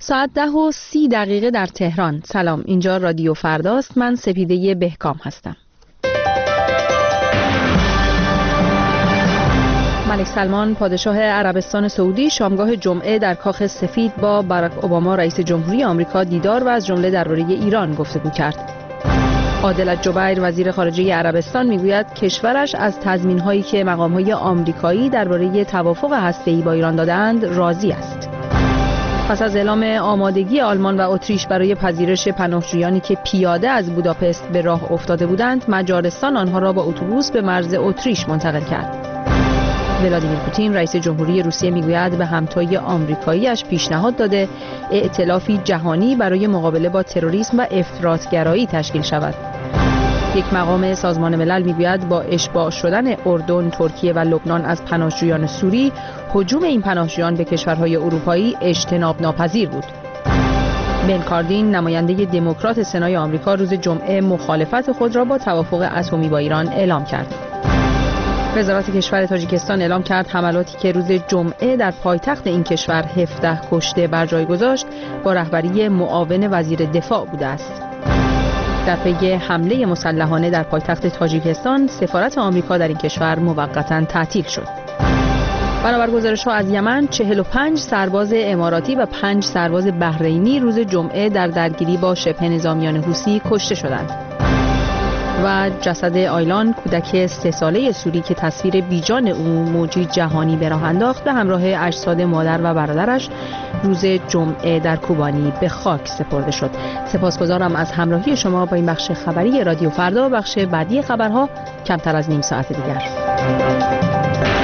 ساعت 10:30 در تهران. سلام، اینجا رادیو فرداست. من سپیده بهکام هستم. ملک سلمان پادشاه عربستان سعودی شامگاه جمعه در کاخ سفید با باراک اوباما رئیس جمهوری آمریکا دیدار و از جمله درباره ایران گفتگو کرد. عادل الجبیر وزیر خارجه عربستان میگوید کشورش از تضمین‌هایی که مقام‌های آمریکایی درباره توافق هسته‌ای با ایران دادند راضی است. پس از اعلام آمادگی آلمان و اتریش برای پذیرش پناهجویانی که پیاده از بوداپست به راه افتاده بودند، مجارستان آنها را با اتوبوس به مرز اتریش منتقل کرد. ولادیمیر پوتین رئیس جمهوری روسیه میگوید به همتای آمریکایی‌اش پیشنهاد داده ائتلافی جهانی برای مقابله با تروریسم و افراط‌گرایی تشکیل شود. یک مقام سازمان ملل میگوید با اشباع شدن اردن، ترکیه و لبنان از پناهجویان سوری، هجوم این پناهجویان به کشورهای اروپایی اجتناب ناپذیر بود. بن کاردین نماینده دموکرات سنای آمریکا روز جمعه مخالفت خود را با توافق اتمی با ایران اعلام کرد. وزارت کشور تاجیکستان اعلام کرد حملاتی که روز جمعه در پایتخت این کشور 17 کشته بر جای گذاشت با رهبری معاون وزیر دفاع بوده است. در پی حمله مسلحانه در پایتخت تاجیکستان، سفارت آمریکا در این کشور موقتا تعطیل شد. بنابر گزارش‌ها از یمن 45 سرباز اماراتی و 5 سرباز بحرینی روز جمعه در درگیری با شبه نظامیان حوثی کشته شدند. و جسد آیلان، کودک 3 ساله سوری که تصویر بیجان او موجی جهانی به راه انداخت، به همراه اجساد مادر و برادرش روز جمعه در کوبانی به خاک سپرده شد. سپاسگزارم از همراهی شما با این بخش خبری رادیو فردا. بخش بعدی خبرها کمتر از نیم ساعت دیگر.